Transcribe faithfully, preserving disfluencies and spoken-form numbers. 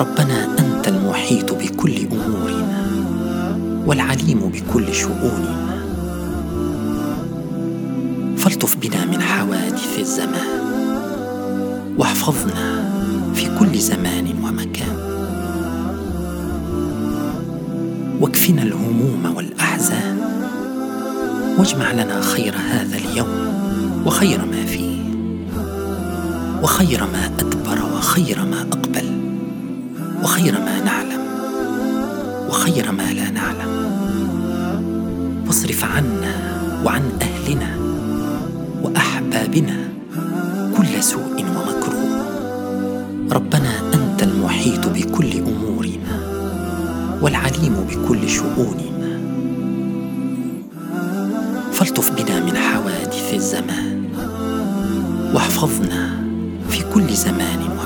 ربنا أنت المحيط بكل أمورنا والعليم بكل شؤوننا، فالطف بنا من حوادث الزمان واحفظنا في كل زمان ومكان، واكفنا الهموم والأحزان، واجمع لنا خير هذا اليوم وخير ما فيه، وخير ما أدبر وخير ما أقبل، وخير ما نعلم وخير ما لا نعلم، واصرف عنا وعن أهلنا وأحبابنا كل سوء ومكروه. ربنا أنت المحيط بكل أمورنا والعليم بكل شؤوننا، فالطف بنا من حوادث الزمان واحفظنا في كل زمان